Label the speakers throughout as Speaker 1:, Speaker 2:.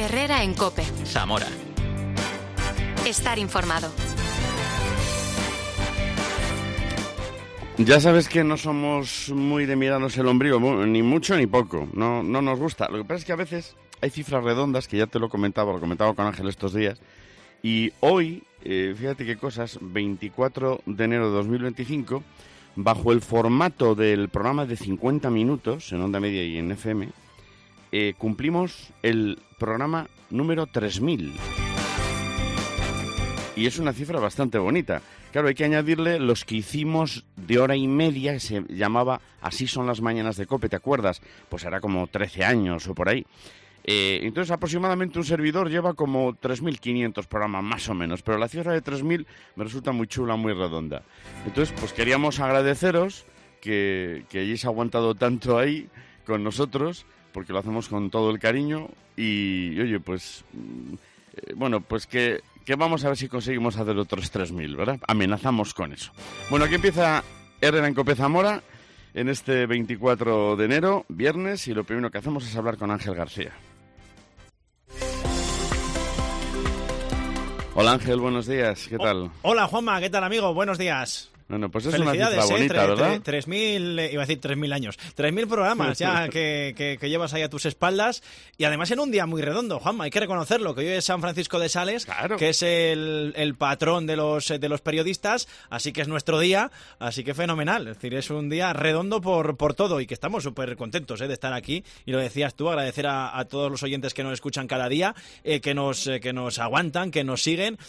Speaker 1: Herrera en COPE.
Speaker 2: Zamora.
Speaker 1: Estar informado.
Speaker 3: Ya sabes que no somos muy de mirarnos el ombligo, ni mucho ni poco, no nos gusta. Lo que pasa es que a veces hay cifras redondas, que ya te lo comentaba con Ángel estos días, y hoy, fíjate qué cosas, 24 de enero de 2025, bajo el formato del programa de 50 minutos, en Onda Media y en FM, cumplimos el programa número 3000. Y es una cifra bastante bonita. Claro, hay que añadirle los que hicimos de hora y media, que se llamaba Así son las mañanas de COPE, ¿te acuerdas? Pues era como 13 años o por ahí. Entonces, aproximadamente un servidor lleva como 3.500 programas, más o menos. Pero la cifra de 3.000 me resulta muy chula, muy redonda. Entonces, pues queríamos agradeceros que hayáis aguantado tanto ahí con nosotros, porque lo hacemos con todo el cariño. Y, oye, pues... bueno, pues que vamos a ver si conseguimos hacer otros 3.000, ¿verdad? Amenazamos con eso. Bueno, aquí empieza Herrera en COPE Zamora en este 24 de enero, viernes, y lo primero que hacemos es hablar con Ángel García. Hola Ángel, buenos días, ¿qué tal?
Speaker 4: Hola Juanma, ¿qué tal amigo? Buenos días.
Speaker 3: Bueno, pues es una cifra bonita, ¿verdad?
Speaker 4: 3.000, iba a decir 3.000 años, 3.000 programas ya que llevas ahí a tus espaldas, y además en un día muy redondo, Juanma, hay que reconocerlo, que hoy es San Francisco de Sales, claro, que es el patrón de los periodistas, así que es nuestro día, así que fenomenal, es decir, es un día redondo por todo, y que estamos súper contentos de estar aquí, y lo decías tú, agradecer a todos los oyentes que nos escuchan cada día, que nos aguantan, que nos siguen,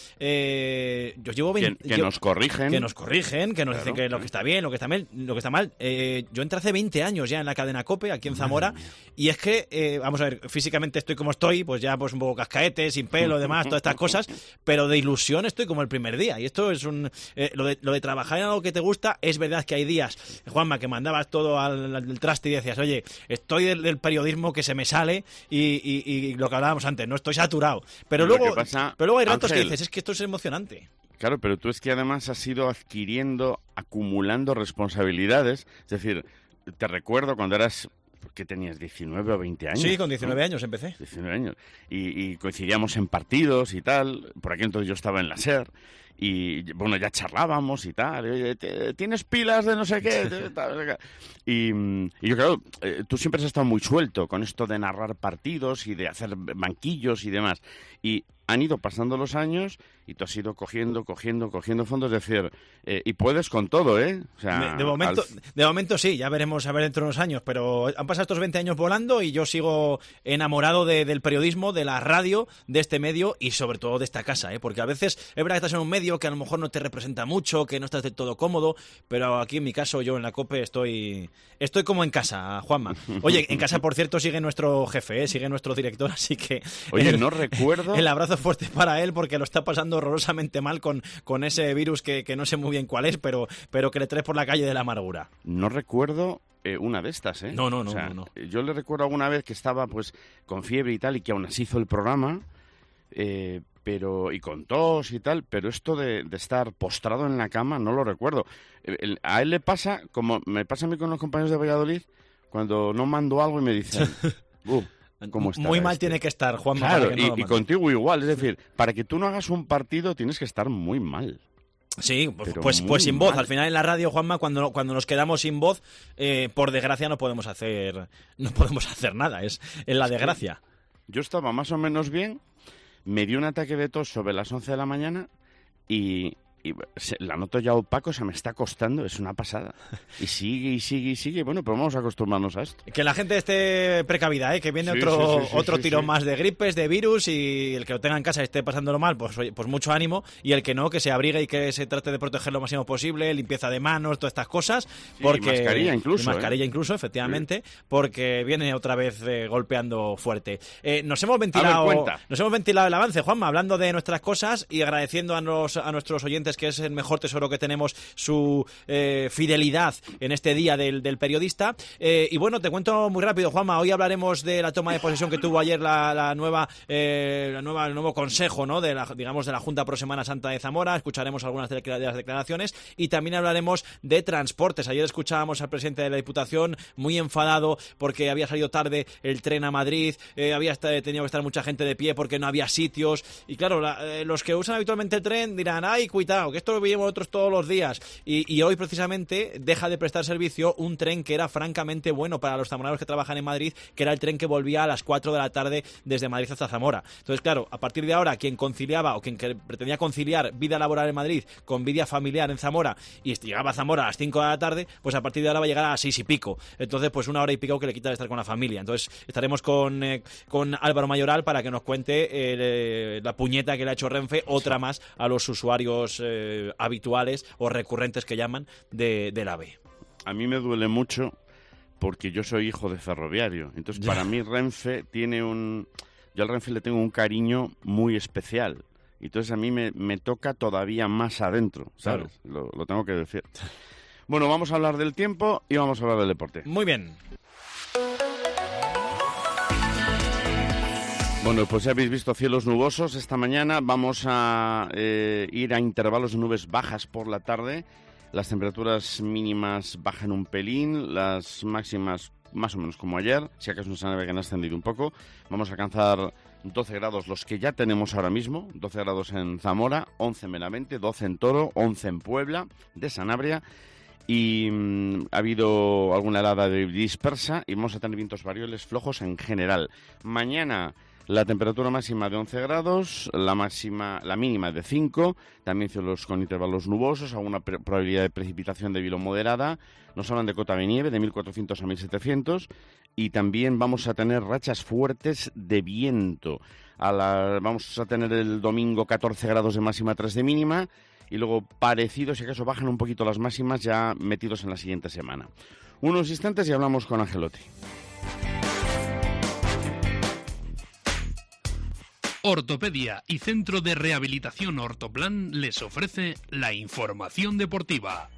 Speaker 4: yo llevo 20...
Speaker 3: Que nos corrigen,
Speaker 4: que nos dicen que lo que está bien, lo que está mal. Yo entré hace 20 años ya en la cadena COPE, aquí en Zamora, y es que, vamos a ver, físicamente estoy como estoy, pues ya pues un poco cascaete, sin pelo, demás, todas estas cosas, pero de ilusión estoy como el primer día, y esto es lo de trabajar en algo que te gusta. Es verdad que hay días, Juanma, que mandabas todo al traste y decías, oye, estoy del periodismo que se me sale, y lo que hablábamos antes, no estoy saturado, pero luego hay ratos, Ángel, que dices, es que esto es emocionante.
Speaker 3: Claro, pero tú es que además has ido acumulando responsabilidades. Es decir, te recuerdo cuando eras... ¿Qué tenías? ¿19 o 20 años?
Speaker 4: Sí, con 19 años empecé.
Speaker 3: 19 años. Y coincidíamos en partidos y tal. Por aquí entonces yo estaba en la SER. Y bueno, ya charlábamos y tal. Oye, ¿tienes pilas de no sé qué? Y yo creo, tú siempre has estado muy suelto con esto de narrar partidos y de hacer banquillos y demás. Y han ido pasando los años y tú has ido cogiendo fondos, es decir, y puedes con todo, ¿eh? O sea,
Speaker 4: de momento sí, ya veremos a ver dentro de unos años, pero han pasado estos 20 años volando y yo sigo enamorado del periodismo, de la radio, de este medio y sobre todo de esta casa, porque a veces es verdad que estás en un medio que a lo mejor no te representa mucho, que no estás del todo cómodo, pero aquí en mi caso, yo en la COPE estoy como en casa, Juanma. Oye, en casa, por cierto, sigue nuestro jefe, sigue nuestro director, así que...
Speaker 3: Oye, no recuerdo...
Speaker 4: El abrazo fuerte para él, porque lo está pasando horrorosamente mal con ese virus que no sé muy bien cuál es, pero que le traes por la calle de la amargura.
Speaker 3: No recuerdo una de estas, ¿eh?
Speaker 4: No.
Speaker 3: O sea, yo le recuerdo alguna vez que estaba pues con fiebre y tal, y que aún así hizo el programa, y con tos y tal, pero esto de estar postrado en la cama no lo recuerdo. A él le pasa, como me pasa a mí con los compañeros de Valladolid, cuando no mando algo y me dicen... ¿Cómo
Speaker 4: muy mal tiene que estar, Juanma.
Speaker 3: Claro, y contigo igual. Es decir, para que tú no hagas un partido tienes que estar muy mal.
Speaker 4: Sí, pues sin voz. Al final en la radio, Juanma, cuando nos quedamos sin voz, por desgracia no podemos hacer nada. Es la desgracia.
Speaker 3: Yo estaba más o menos bien, me dio un ataque de tos sobre las 11 de la mañana y la noto ya opaco, me está costando, es una pasada. Y sigue. Bueno, pues vamos a acostumbrarnos a esto.
Speaker 4: Que la gente esté precavida, que viene otro tirón más de gripes, de virus, y el que lo tenga en casa y esté pasándolo mal, pues mucho ánimo, y el que no, que se abrigue y que se trate de proteger lo máximo posible, limpieza de manos, todas estas cosas. Porque,
Speaker 3: y mascarilla
Speaker 4: incluso, efectivamente, porque viene otra vez golpeando fuerte. Nos hemos ventilado el avance, Juanma, hablando de nuestras cosas y agradeciendo a nuestros oyentes oyentes, que es el mejor tesoro que tenemos, su fidelidad en este día del periodista. Y bueno, te cuento muy rápido, Juanma, hoy hablaremos de la toma de posesión que tuvo ayer el nuevo consejo, ¿no?, de la Junta Pro Semana Santa de Zamora. Escucharemos algunas de las declaraciones y también hablaremos de transportes. Ayer escuchábamos al presidente de la Diputación muy enfadado porque había salido tarde el tren a Madrid, había tenido que estar mucha gente de pie porque no había sitios. Y claro, los que usan habitualmente el tren dirán, ¡ay, cuidado, que esto lo veíamos nosotros todos los días! Y hoy precisamente deja de prestar servicio un tren que era francamente bueno para los zamoranos que trabajan en Madrid, que era el tren que volvía a las 4 de la tarde desde Madrid hasta Zamora. Entonces, claro, a partir de ahora, quien conciliaba o quien pretendía conciliar vida laboral en Madrid con vida familiar en Zamora y llegaba a Zamora a las 5 de la tarde, pues a partir de ahora va a llegar a las 6 y pico. Entonces, pues una hora y pico que le quita de estar con la familia. Entonces, estaremos con Álvaro Mayoral para que nos cuente la puñeta que le ha hecho Renfe, otra más a los usuarios habituales o recurrentes que llaman del AVE.
Speaker 3: A mí me duele mucho porque yo soy hijo de ferroviario. Entonces, para mí Renfe yo al Renfe le tengo un cariño muy especial. Entonces a mí me toca todavía más adentro, ¿sabes? Claro. Lo tengo que decir. Bueno, vamos a hablar del tiempo y vamos a hablar del deporte.
Speaker 4: Muy bien.
Speaker 3: Bueno, pues ya habéis visto cielos nubosos esta mañana. Vamos a ir a intervalos de nubes bajas por la tarde. Las temperaturas mínimas bajan un pelín, las máximas más o menos como ayer, si acaso nos han ascendido un poco. Vamos a alcanzar 12 grados, los que ya tenemos ahora mismo, 12 grados en Zamora, 11 en Benavente, 12 en Toro, 11 en Puebla, de Sanabria, y ha habido alguna helada dispersa y vamos a tener vientos variables flojos en general. Mañana la temperatura máxima de 11 grados, la mínima de 5, también cielos con intervalos nubosos, alguna probabilidad de precipitación débil o moderada. Nos hablan de cota de nieve de 1.400 a 1.700 y también vamos a tener rachas fuertes de viento. Vamos a tener el domingo 14 grados de máxima, 3 de mínima y luego parecido, si acaso bajan un poquito las máximas, ya metidos en la siguiente semana. Unos instantes y hablamos con Angelotti.
Speaker 2: Ortopedia y Centro de Rehabilitación Ortoplan les ofrece la información deportiva.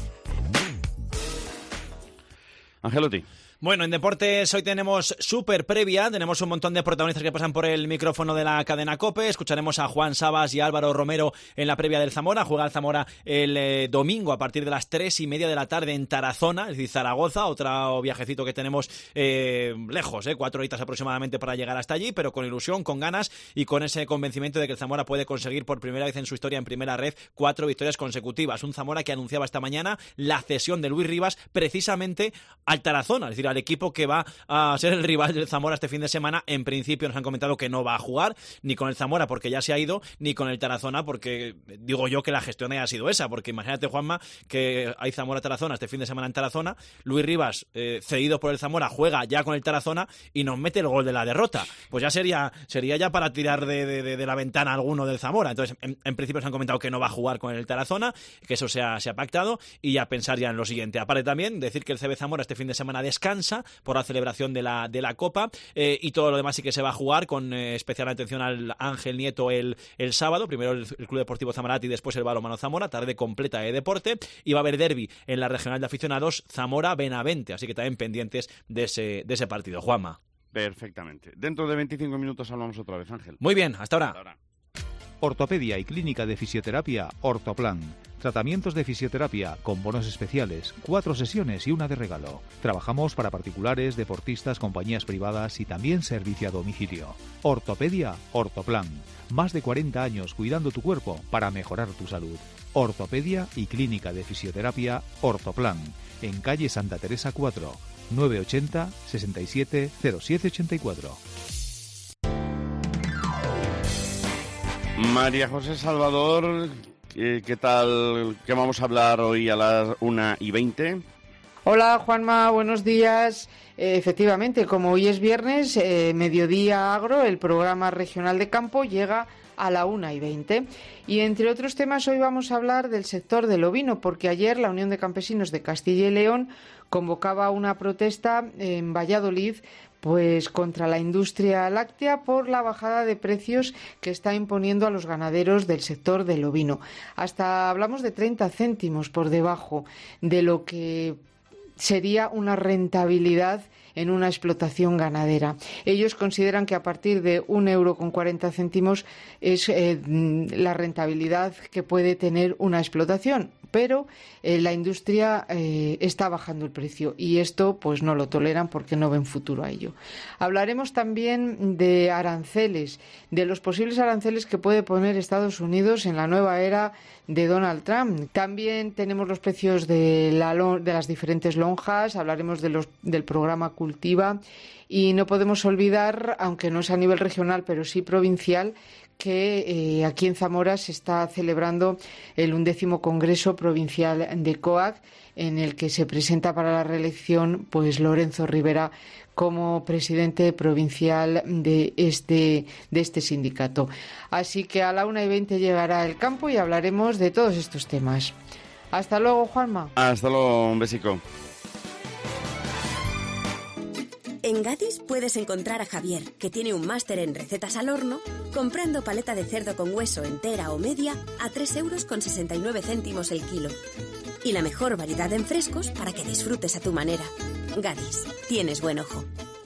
Speaker 3: Angelotti.
Speaker 4: Bueno, en deportes hoy tenemos súper previa, tenemos un montón de protagonistas que pasan por el micrófono de la cadena COPE, escucharemos a Juan Sabas y Álvaro Romero en la previa del Zamora, juega el Zamora el domingo a partir de las 3:30 de la tarde en Tarazona, es decir, Zaragoza, otro viajecito que tenemos lejos, 4 horitas aproximadamente para llegar hasta allí, pero con ilusión, con ganas y con ese convencimiento de que el Zamora puede conseguir por primera vez en su historia en primera red 4 victorias consecutivas, un Zamora que anunciaba esta mañana la cesión de Luis Rivas precisamente al Tarazona, es decir, al equipo que va a ser el rival del Zamora este fin de semana. En principio nos han comentado que no va a jugar ni con el Zamora porque ya se ha ido, ni con el Tarazona porque digo yo que la gestión haya sido esa, porque imagínate, Juanma, que hay Zamora-Tarazona este fin de semana en Tarazona, Luis Rivas, cedido por el Zamora, juega ya con el Tarazona y nos mete el gol de la derrota. Pues ya sería ya para tirar de la ventana alguno del Zamora. Entonces, en principio nos han comentado que no va a jugar con el Tarazona, que eso se ha pactado, y ya pensar ya en lo siguiente. Aparte también, decir que el CB Zamora este fin de semana descansa por la celebración de la Copa, y todo lo demás sí que se va a jugar con especial atención al Ángel Nieto el sábado, primero el Club Deportivo Zamarate y después el Balonmano Zamora, tarde completa de deporte, y va a haber derbi en la regional de aficionados Zamora-Benavente, así que también pendientes de ese partido. Juanma.
Speaker 3: Perfectamente. Dentro de 25 minutos hablamos otra vez, Ángel.
Speaker 4: Muy bien, hasta ahora.
Speaker 3: Hasta ahora.
Speaker 5: Ortopedia y Clínica de Fisioterapia Ortoplan. Tratamientos de fisioterapia con bonos especiales, 4 sesiones y una de regalo. Trabajamos para particulares, deportistas, compañías privadas y también servicio a domicilio. Ortopedia Ortoplan. Más de 40 años cuidando tu cuerpo para mejorar tu salud. Ortopedia y Clínica de Fisioterapia Ortoplan. En calle Santa Teresa 4, 980 67 0784.
Speaker 3: María José Salvador, ¿qué tal? ¿Qué vamos a hablar hoy a las 1:20?
Speaker 6: Hola Juanma, buenos días. Efectivamente, como hoy es viernes, Mediodía Agro, el programa regional de campo, llega a la 1:20. Y entre otros temas hoy vamos a hablar del sector del ovino, porque ayer la Unión de Campesinos de Castilla y León convocaba una protesta en Valladolid pues contra la industria láctea por la bajada de precios que está imponiendo a los ganaderos del sector del ovino. Hasta hablamos de 30 céntimos por debajo de lo que sería una rentabilidad en una explotación ganadera. Ellos consideran que a partir de 1,40 € es la rentabilidad que puede tener una explotación, pero la industria está bajando el precio y esto pues no lo toleran porque no ven futuro a ello. Hablaremos también de aranceles, de los posibles aranceles que puede poner Estados Unidos en la nueva era de Donald Trump. También tenemos los precios de las diferentes lonjas, hablaremos del programa Cultiva y no podemos olvidar, aunque no es a nivel regional pero sí provincial, que aquí en Zamora se está celebrando el 11º Congreso Provincial de COAC, en el que se presenta para la reelección pues Lorenzo Rivera como presidente provincial de este sindicato. Así que a la 1:20 llegará el campo y hablaremos de todos estos temas. Hasta luego, Juanma.
Speaker 3: Hasta luego, un besico.
Speaker 7: En Gadis puedes encontrar a Javier, que tiene un máster en recetas al horno, comprando paleta de cerdo con hueso entera o media a 3,69 € el kilo. Y la mejor variedad en frescos para que disfrutes a tu manera. Gadis, tienes buen ojo.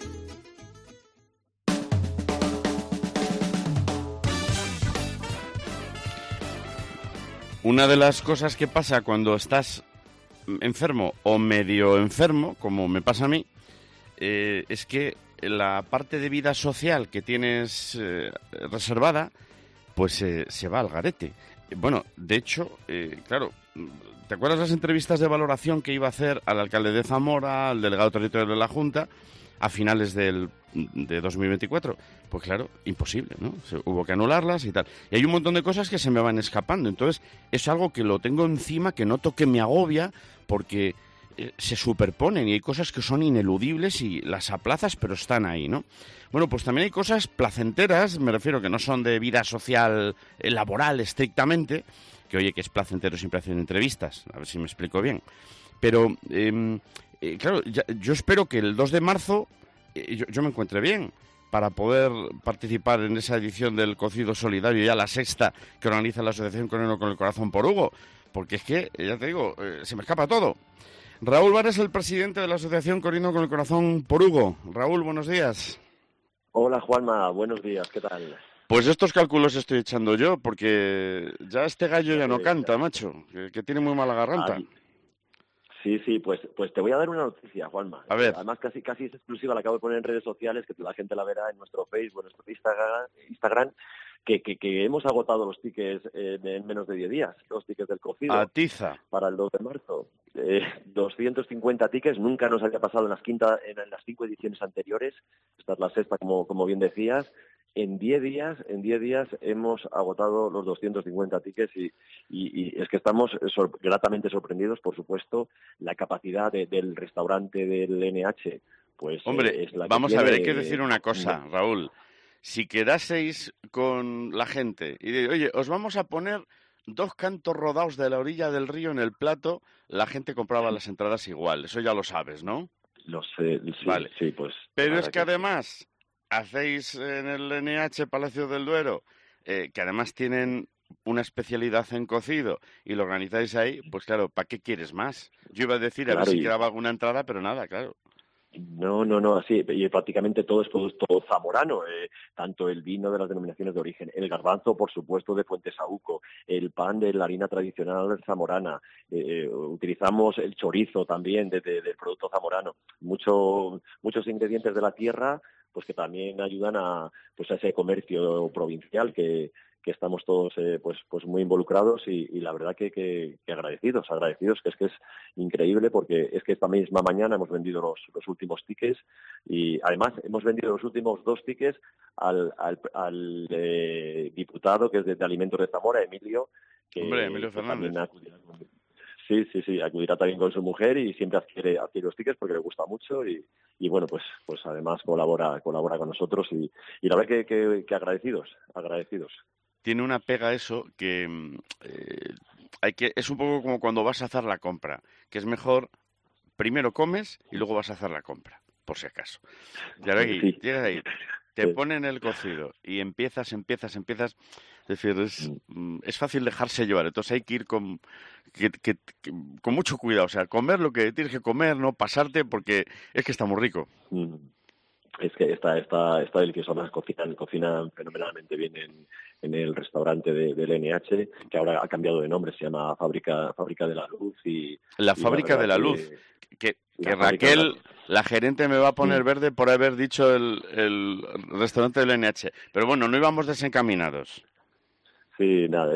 Speaker 3: Una de las cosas que pasa cuando estás enfermo o medio enfermo, como me pasa a mí, es que la parte de vida social que tienes reservada, pues se va al garete. Bueno, de hecho, claro, ¿te acuerdas las entrevistas de valoración que iba a hacer al alcalde de Zamora, al delegado territorial de la Junta, a finales de 2024? Pues claro, imposible, ¿no? Hubo que anularlas y tal. Y hay un montón de cosas que se me van escapando. Entonces, es algo que lo tengo encima, que noto que me agobia, porque se superponen y hay cosas que son ineludibles y las aplazas, pero están ahí, ¿no? Bueno, pues también hay cosas placenteras, me refiero que no son de vida social, laboral estrictamente, que oye, que es placentero siempre hacer entrevistas, a ver si me explico bien. Pero, claro, yo espero que el 2 de marzo yo me encuentre bien para poder participar en esa edición del Cocido Solidario, ya la 6ª que organiza la Asociación Corino con el Corazón por Hugo, porque es que, ya te digo, se me escapa todo. Raúl Vara es el presidente de la Asociación Corino con el Corazón por Hugo. Raúl, buenos días.
Speaker 8: Hola, Juanma, buenos días, ¿qué tal?
Speaker 3: Pues estos cálculos estoy echando yo, porque ya este gallo ya no canta, macho, que tiene muy mala garganta.
Speaker 8: Sí, pues te voy a dar una noticia, Juanma.
Speaker 3: A ver.
Speaker 8: Además, casi es exclusiva, la acabo de poner en redes sociales, que la gente la verá en nuestro Facebook, en nuestro Instagram, que hemos agotado los tickets en menos de 10 días, los tickets del cocido.
Speaker 3: Atiza.
Speaker 8: Para el 2 de marzo. 250 tickets, nunca nos había pasado en las 5 ediciones anteriores. Esta es la 6ª, como bien decías. En 10 días hemos agotado los 250 tickets y es que estamos gratamente sorprendidos, por supuesto. La capacidad del restaurante del NH, pues
Speaker 3: hombre,
Speaker 8: es la que
Speaker 3: vamos
Speaker 8: tiene.
Speaker 3: A ver, hay que decir una cosa, Raúl. Si quedaseis con la gente y de, oye, os vamos a poner 2 cantos rodados de la orilla del río en el plato, la gente compraba las entradas igual. Eso ya lo sabes, ¿no?
Speaker 8: Lo sé, sí,
Speaker 3: vale.
Speaker 8: Sí, pues.
Speaker 3: Pero es que además hacéis en el NH Palacio del Duero, que además tienen una especialidad en cocido y lo organizáis ahí, pues claro, ¿para qué quieres más? Yo iba a decir, a ver si quedaba alguna entrada, pero nada, claro.
Speaker 8: No, así, y prácticamente todo es producto zamorano, tanto el vino de las denominaciones de origen, el garbanzo, por supuesto, de Fuentesauco, el pan de la harina tradicional zamorana, utilizamos el chorizo también del producto zamorano, muchos ingredientes de la tierra, pues que también ayudan a ese comercio provincial que estamos todos pues muy involucrados y la verdad que agradecidos, que es increíble porque es que esta misma mañana hemos vendido los últimos tickets y además hemos vendido los últimos 2 tickets al diputado que es de Alimentos de Zamora, Emilio,
Speaker 3: Emilio Fernández.
Speaker 8: Sí, acudirá también con su mujer y siempre adquiere los tickets porque le gusta mucho y bueno, pues además colabora con nosotros y la verdad que agradecidos.
Speaker 3: Tiene una pega eso que es un poco como cuando vas a hacer la compra, que es mejor primero comes y luego vas a hacer la compra. por si acaso. Y ahora aquí, llegas ahí, te ponen el cocido y empiezas. Es decir, es fácil dejarse llevar. Entonces hay que ir con mucho cuidado. O sea, comer lo que tienes que comer, no pasarte, porque es que está muy rico.
Speaker 8: Es que está delicioso. Además, cocinan fenomenalmente bien en el restaurante del NH, que ahora ha cambiado de nombre, se llama Fábrica de la Luz.
Speaker 3: La Fábrica de la Luz. Que Raquel, la gerente, me va a poner verde por haber dicho el restaurante del NH. Pero bueno, no íbamos desencaminados.
Speaker 8: Sí, nada,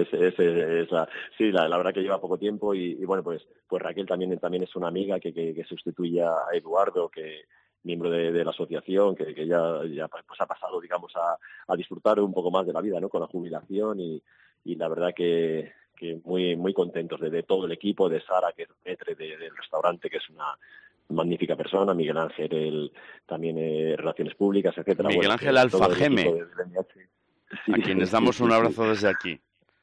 Speaker 8: la verdad que lleva poco tiempo y bueno, pues Raquel también es una amiga que sustituye a Eduardo, que miembro de la asociación, que ya pues ha pasado, digamos, a disfrutar un poco más de la vida, ¿no? Con la jubilación y la verdad que muy muy contentos de todo el equipo, de Sara, que es maître del restaurante, que es una magnífica persona, Miguel Ángel, también Relaciones Públicas, etcétera.
Speaker 3: Miguel Ángel Alfageme, a quienes damos un abrazo desde aquí.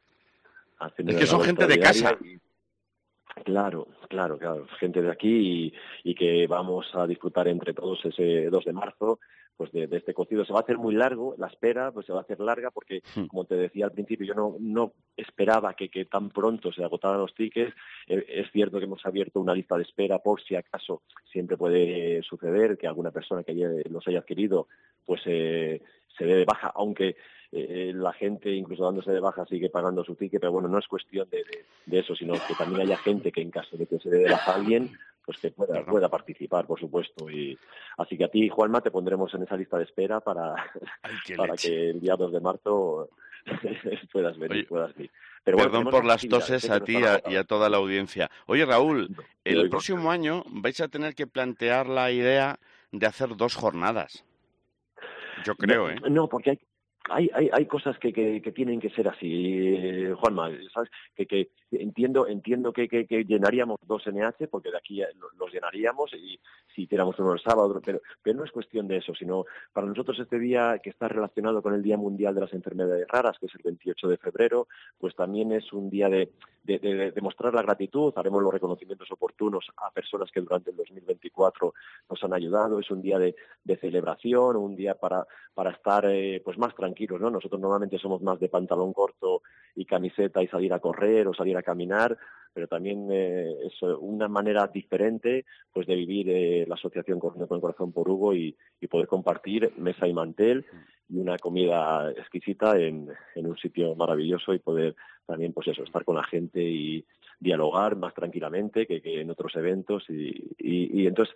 Speaker 3: Es que son gente de casa.
Speaker 8: Claro, gente de aquí y que vamos a disfrutar entre todos ese 2 de marzo, pues de este cocido. Se va a hacer muy largo, la espera pues se va a hacer larga porque, como te decía al principio, yo no esperaba que tan pronto se agotaran los tickets. Es cierto que hemos abierto una lista de espera por si acaso siempre puede suceder que alguna persona que los haya adquirido pues se dé de baja, aunque la gente, incluso dándose de baja, sigue pagando su ticket, pero bueno, no es cuestión de eso, sino que también haya gente que en caso de que se dé de baja a alguien, pues que pueda participar, por supuesto. Y así que a ti, Juanma, te pondremos en esa lista de espera para que el día 2 de marzo puedas venir.
Speaker 3: Pero bueno, perdón por las toses a ti y a toda la audiencia. Oye, Raúl, el próximo año vais a tener que plantear la idea de hacer 2 jornadas. Yo creo,
Speaker 8: No, porque hay cosas que tienen que ser así, Juanma, ¿sabes? Que entiendo que llenaríamos 2 NH, porque de aquí los llenaríamos, y si hiciéramos uno el sábado, pero no es cuestión de eso, sino para nosotros este día, que está relacionado con el Día Mundial de las Enfermedades Raras, que es el 28 de febrero, pues también es un día de mostrar la gratitud. Haremos los reconocimientos oportunos a personas que durante el 2024 nos han ayudado. Es un día de celebración, un día para estar pues más tranquilos, ¿no? Nosotros normalmente somos más de pantalón corto y camiseta y salir a correr o salir a caminar, pero también es una manera diferente pues de vivir la asociación Corriendo con el Corazón por Hugo y poder compartir mesa y mantel y una comida exquisita en un sitio maravilloso y poder también pues eso, estar con la gente y dialogar más tranquilamente que en otros eventos y entonces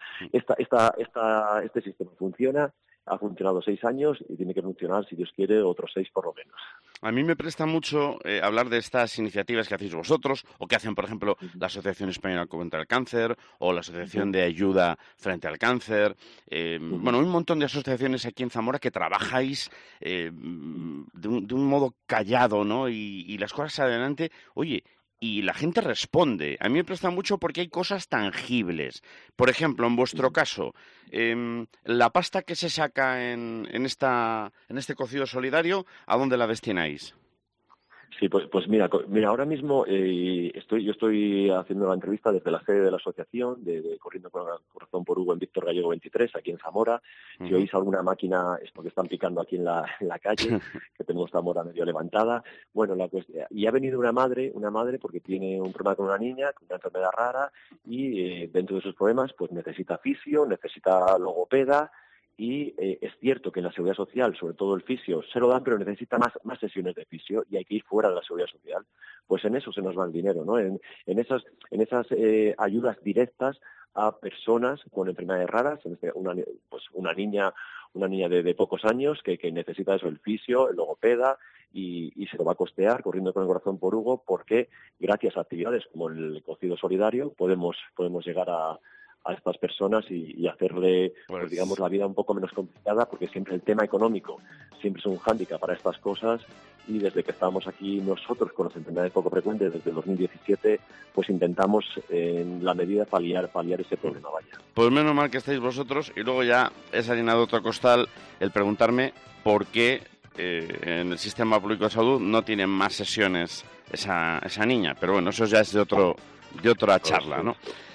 Speaker 8: este sistema funciona. Ha funcionado 6 años y tiene que funcionar, si Dios quiere, otros 6 por lo menos.
Speaker 3: A mí me presta mucho hablar de estas iniciativas que hacéis vosotros o que hacen, por ejemplo, la Asociación Española contra el Cáncer o la Asociación de Ayuda frente al Cáncer. Bueno, un montón de asociaciones aquí en Zamora que trabajáis de un modo callado, ¿no? Y las cosas adelante. Oye, y la gente responde. A mí me presta mucho porque hay cosas tangibles. Por ejemplo, en vuestro caso, la pasta que se saca en este cocido solidario, ¿a dónde la destináis?
Speaker 8: Sí, pues mira, ahora mismo yo estoy haciendo la entrevista desde la sede de la asociación de Corriendo con el Corazón por Hugo en Víctor Gallego 23, aquí en Zamora. Si oís alguna máquina, es porque están picando aquí en la calle, que tenemos Zamora medio levantada. Bueno, y ha venido una madre porque tiene un problema con una niña, con una enfermedad rara, y dentro de sus problemas pues necesita fisio, necesita logopeda. Y es cierto que en la Seguridad Social, sobre todo el fisio, se lo dan, pero necesita más sesiones de fisio y hay que ir fuera de la Seguridad Social. Pues en eso se nos va el dinero, ¿no? En esas ayudas directas a personas con enfermedades raras, una niña de pocos años que necesita eso, el fisio, el logopeda, y se lo va a costear Corriendo con el Corazón por Hugo, porque gracias a actividades como el cocido solidario podemos llegar a estas personas y hacerle, pues, digamos, la vida un poco menos complicada, porque siempre el tema económico siempre es un hándicap para estas cosas, y desde que estamos aquí nosotros con las enfermedades poco frecuentes desde el 2017, pues intentamos en la medida paliar ese problema, vaya.
Speaker 3: Pues menos mal que estáis vosotros, y luego ya es harina de otro costal el preguntarme por qué en el sistema público de salud no tienen más sesiones esa niña, pero bueno, eso ya es de otra charla, ¿no?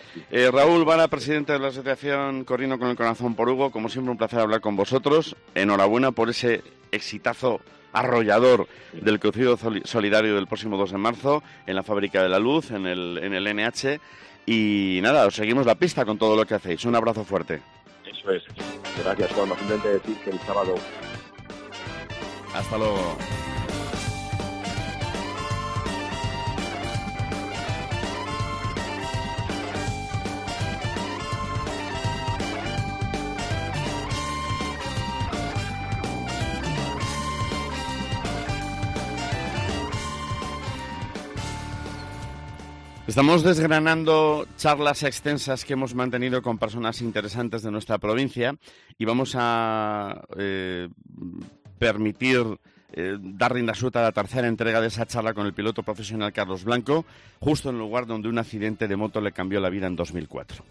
Speaker 3: Raúl Vara, presidente de la Asociación Corriendo con el Corazón por Hugo, como siempre un placer hablar con vosotros. Enhorabuena por ese exitazo arrollador del cocido solidario del próximo 2 de marzo en la Fábrica de la Luz, en el NH. Y nada, os seguimos la pista con todo lo que hacéis. Un abrazo fuerte.
Speaker 8: Eso es. Gracias, Juanma. Simplemente decir que el sábado...
Speaker 3: Hasta luego. Estamos desgranando charlas extensas que hemos mantenido con personas interesantes de nuestra provincia y vamos a permitir dar rienda suelta a la tercera entrega de esa charla con el piloto profesional Carlos Blanco, justo en el lugar donde un accidente de moto le cambió la vida en 2004.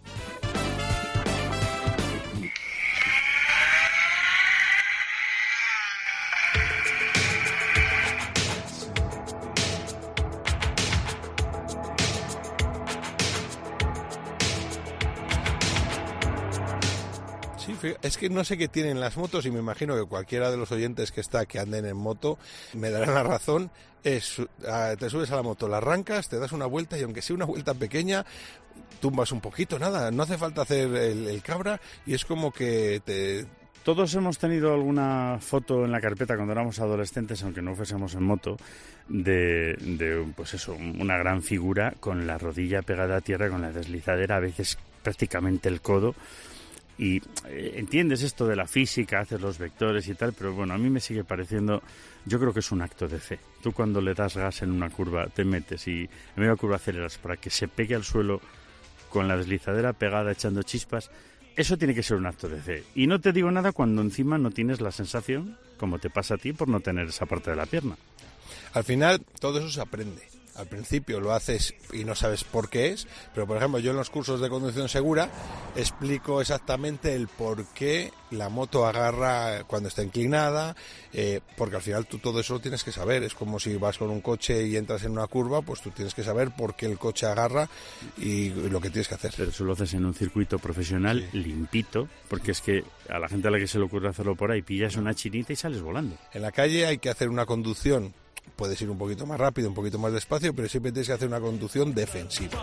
Speaker 9: Es que no sé qué tienen las motos y me imagino que cualquiera de los oyentes que anden en moto me darán la razón. Te subes a la moto, la arrancas, te das una vuelta y aunque sea una vuelta pequeña, tumbas un poquito, nada, no hace falta hacer el cabra y es como que te...
Speaker 10: Todos hemos tenido alguna foto en la carpeta cuando éramos adolescentes, aunque no fuésemos en moto, de pues eso, una gran figura con la rodilla pegada a tierra, con la deslizadera, a veces prácticamente el codo. Y entiendes esto de la física, haces los vectores y tal, pero bueno, a mí me sigue pareciendo, yo creo que es un acto de fe. Tú cuando le das gas en una curva, te metes y en medio de la curva aceleras para que se pegue al suelo con la deslizadera pegada echando chispas, eso tiene que ser un acto de fe. Y no te digo nada cuando encima no tienes la sensación, como te pasa a ti, por no tener esa parte de la pierna.
Speaker 9: Al final, todo eso se aprende. Al principio lo haces y no sabes por qué es, pero por ejemplo yo en los cursos de conducción segura explico exactamente el por qué la moto agarra cuando está inclinada, porque al final tú todo eso lo tienes que saber. Es como si vas con un coche y entras en una curva, pues tú tienes que saber por qué el coche agarra y lo que tienes que hacer.
Speaker 10: Pero eso lo haces en un circuito profesional limpito, porque es que a la gente a la que se le ocurre hacerlo por ahí, pillas una chinita y sales volando.
Speaker 9: En la calle hay que hacer una conducción. Puedes ir un poquito más rápido, un poquito más despacio, pero siempre tienes que hacer una conducción defensiva.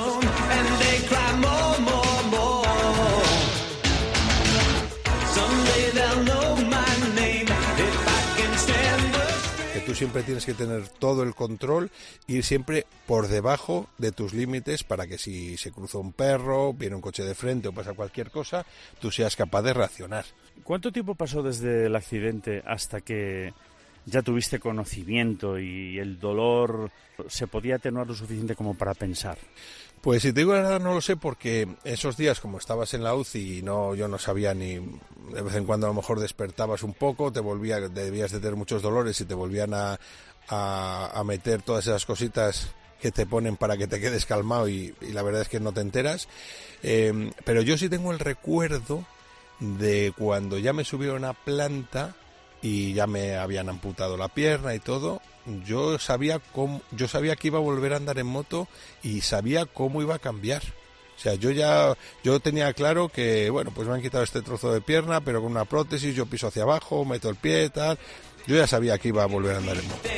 Speaker 9: Que tú siempre tienes que tener todo el control, ir siempre por debajo de tus límites para que si se cruza un perro, viene un coche de frente o pasa cualquier cosa, tú seas capaz de reaccionar.
Speaker 10: ¿Cuánto tiempo pasó desde el accidente hasta que ya tuviste conocimiento y el dolor se podía atenuar lo suficiente como para pensar?
Speaker 9: Pues si te digo la verdad no lo sé, porque esos días como estabas en la UCI y yo no sabía ni, de vez en cuando a lo mejor despertabas un poco, debías de tener muchos dolores y te volvían a meter todas esas cositas que te ponen para que te quedes calmado y la verdad es que no te enteras, pero yo sí tengo el recuerdo de cuando ya me subieron a planta y ya me habían amputado la pierna y todo. Yo sabía que iba a volver a andar en moto y sabía cómo iba a cambiar. O sea, yo tenía claro que, bueno, pues me han quitado este trozo de pierna, pero con una prótesis yo piso hacia abajo, meto el pie y tal. Yo ya sabía que iba a volver a andar en moto.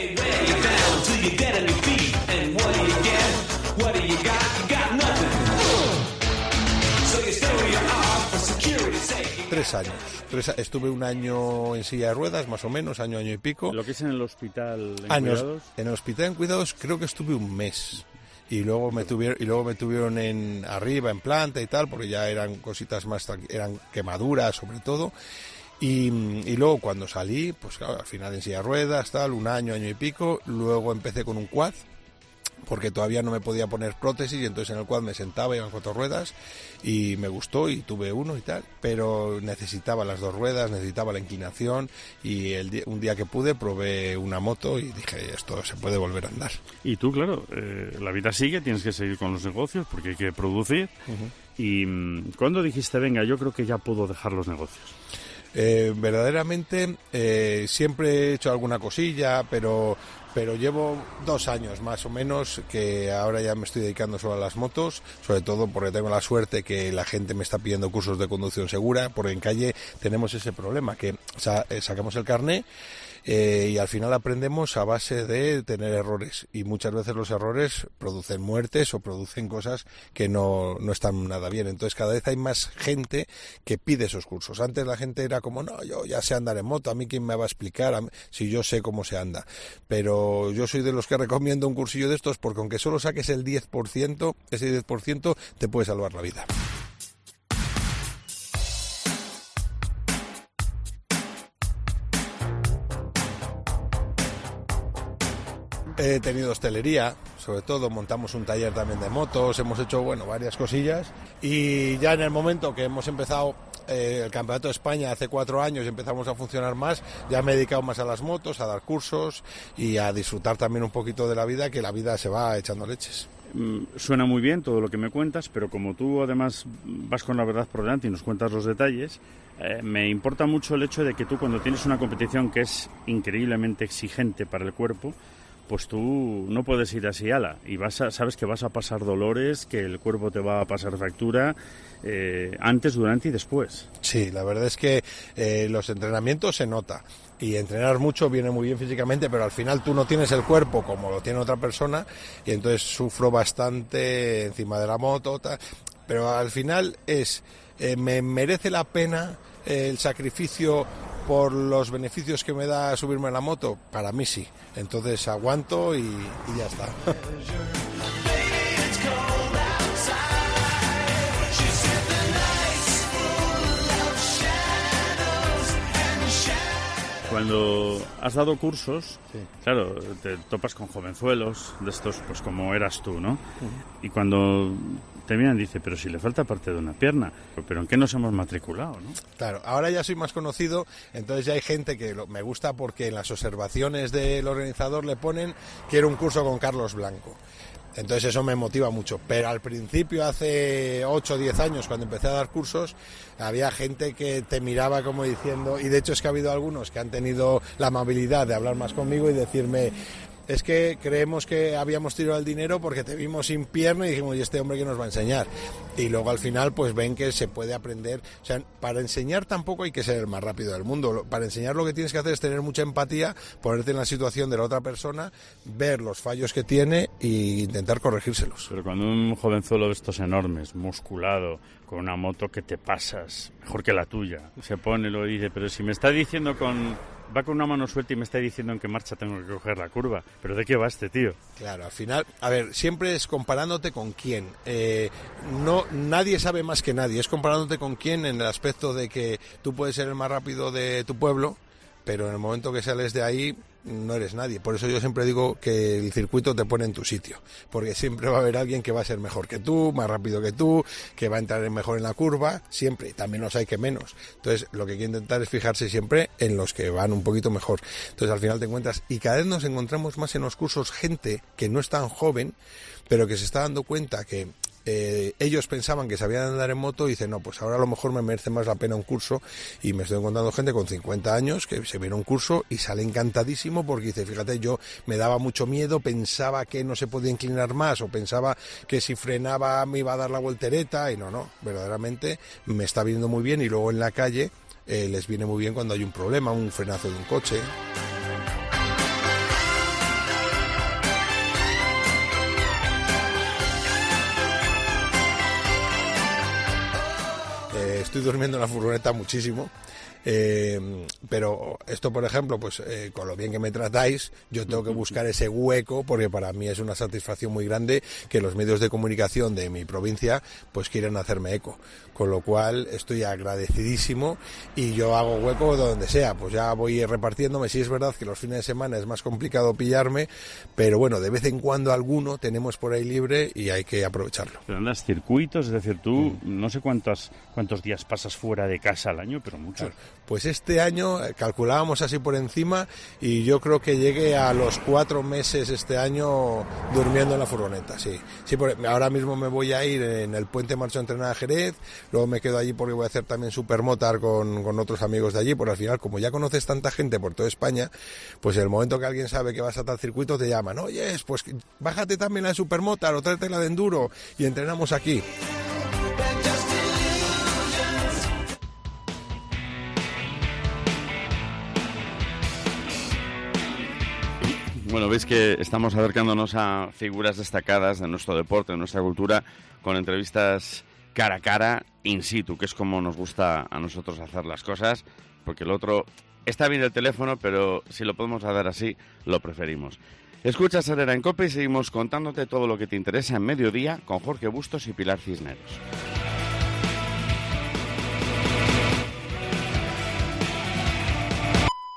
Speaker 9: 3 años. Estuve un año en silla de ruedas, más o menos, año y pico.
Speaker 10: ¿Lo que es en el hospital en cuidados?
Speaker 9: En el hospital en cuidados creo que estuve un mes. Y luego me tuvieron arriba en planta y tal, porque ya eran cositas más, eran quemaduras sobre todo. Y luego cuando salí, pues claro, al final en silla de ruedas, tal, un año y pico. Luego empecé con un quad, porque todavía no me podía poner prótesis y entonces en el quad me sentaba, iba en 4 ruedas y me gustó y tuve uno y tal, pero necesitaba las 2 ruedas, necesitaba la inclinación y un día que pude probé una moto y dije, esto se puede volver a andar.
Speaker 10: Y tú, claro, la vida sigue, tienes que seguir con los negocios porque hay que producir. Y ¿cuándo dijiste, venga, yo creo que ya puedo dejar los negocios?
Speaker 9: Verdaderamente siempre he hecho alguna cosilla, pero pero llevo 2 años más o menos que ahora ya me estoy dedicando solo a las motos, sobre todo porque tengo la suerte que la gente me está pidiendo cursos de conducción segura, porque en calle tenemos ese problema, que sacamos el carné y al final aprendemos a base de tener errores, y muchas veces los errores producen muertes o producen cosas que no están nada bien. Entonces cada vez hay más gente que pide esos cursos. Antes la gente era como, no, yo ya sé andar en moto, a mí quién me va a explicar si yo sé cómo se anda. Pero yo soy de los que recomiendo un cursillo de estos, porque aunque solo saques el 10%, ese 10% te puede salvar la vida. He tenido hostelería, sobre todo montamos un taller también de motos, hemos hecho varias cosillas, y ya en el momento que hemos empezado el Campeonato de España hace 4 años y empezamos a funcionar más, ya me he dedicado más a las motos, a dar cursos y a disfrutar también un poquito de la vida, que la vida se va echando leches.
Speaker 10: Suena muy bien todo lo que me cuentas, pero como tú además vas con la verdad por delante y nos cuentas los detalles, me importa mucho el hecho de que tú, cuando tienes una competición que es increíblemente exigente para el cuerpo, pues tú no puedes ir así ala, y sabes que vas a pasar dolores, que el cuerpo te va a pasar factura antes, durante y después.
Speaker 9: Sí, la verdad es que los entrenamientos se nota, y entrenar mucho viene muy bien físicamente, pero al final tú no tienes el cuerpo como lo tiene otra persona, y entonces sufro bastante encima de la moto, pero al final me merece la pena el sacrificio por los beneficios que me da subirme a la moto. Para mí sí, entonces aguanto y ya está.
Speaker 10: Cuando has dado cursos, sí, claro, te topas con jovenzuelos de estos, pues como eras tú, ¿no? Uh-huh. Y cuando te miran, dice, pero si le falta parte de una pierna, pero ¿en qué nos hemos matriculado, no?
Speaker 9: Claro, ahora ya soy más conocido, entonces ya hay gente que me gusta, porque en las observaciones del organizador le ponen, quiero un curso con Carlos Blanco. Entonces eso me motiva mucho, pero al principio, hace 8 o 10 años, cuando empecé a dar cursos, había gente que te miraba como diciendo, y de hecho es que ha habido algunos que han tenido la amabilidad de hablar más conmigo y decirme, es que creemos que habíamos tirado el dinero porque te vimos sin pierna y dijimos, ¿y este hombre qué nos va a enseñar? Y luego al final pues ven que se puede aprender. O sea, para enseñar tampoco hay que ser el más rápido del mundo. Para enseñar lo que tienes que hacer es tener mucha empatía, ponerte en la situación de la otra persona, ver los fallos que tiene e intentar corregírselos.
Speaker 10: Pero cuando un jovenzuelo de estos enormes, musculado, con una moto que te pasas, mejor que la tuya, se pone y lo dice, pero si me está diciendo va con una mano suelta y me está diciendo en qué marcha tengo que coger la curva. ¿Pero de qué va este tío?
Speaker 9: Claro, al final, a ver, siempre es comparándote con quién. Nadie sabe más que nadie. Es comparándote con quién, en el aspecto de que tú puedes ser el más rápido de tu pueblo, pero en el momento que sales de ahí no eres nadie. Por eso yo siempre digo que el circuito te pone en tu sitio, porque siempre va a haber alguien que va a ser mejor que tú, más rápido que tú, que va a entrar mejor en la curva, siempre. También los hay que menos. Entonces lo que hay que intentar es fijarse siempre en los que van un poquito mejor. Entonces al final te encuentras, y cada vez nos encontramos más en los cursos gente que no es tan joven, pero que se está dando cuenta que ellos pensaban que sabían andar en moto y dicen, no, pues ahora a lo mejor me merece más la pena un curso, y me estoy encontrando gente con 50 años que se viene un curso y sale encantadísimo, porque dice, fíjate, yo me daba mucho miedo, pensaba que no se podía inclinar más, o pensaba que si frenaba me iba a dar la voltereta, y no, verdaderamente me está viniendo muy bien. Y luego en la calle les viene muy bien cuando hay un problema, un frenazo de un coche. Estoy durmiendo en la furgoneta muchísimo, pero esto, por ejemplo, pues con lo bien que me tratáis, yo tengo que buscar ese hueco, porque para mí es una satisfacción muy grande que los medios de comunicación de mi provincia pues quieran hacerme eco, con lo cual estoy agradecidísimo, y yo hago hueco donde sea, pues ya voy repartiéndome. Sí, es verdad que los fines de semana es más complicado pillarme, pero bueno, de vez en cuando alguno tenemos por ahí libre y hay que aprovecharlo.
Speaker 10: Pero andas circuitos, es decir, tú no sé cuántos días pasas fuera de casa al año, pero muchos.
Speaker 9: Claro. Pues este año año, calculábamos así por encima, y yo creo que llegué a los 4 meses este año durmiendo en la furgoneta, sí. Ahora mismo me voy a ir en el puente marcho a entrenar a Jerez, luego me quedo allí porque voy a hacer también supermotar con otros amigos de allí, porque al final, como ya conoces tanta gente por toda España, pues en el momento que alguien sabe que vas a tal circuito te llaman, oye, pues bájate también la de supermotar o tráete la de enduro y entrenamos aquí.
Speaker 3: Bueno, veis que estamos acercándonos a figuras destacadas de nuestro deporte, de nuestra cultura, con entrevistas cara a cara, in situ, que es como nos gusta a nosotros hacer las cosas, porque el otro está bien el teléfono, pero si lo podemos hacer así, lo preferimos. Escuchas Herrera en COPE y seguimos contándote todo lo que te interesa en Mediodía con Jorge Bustos y Pilar Cisneros.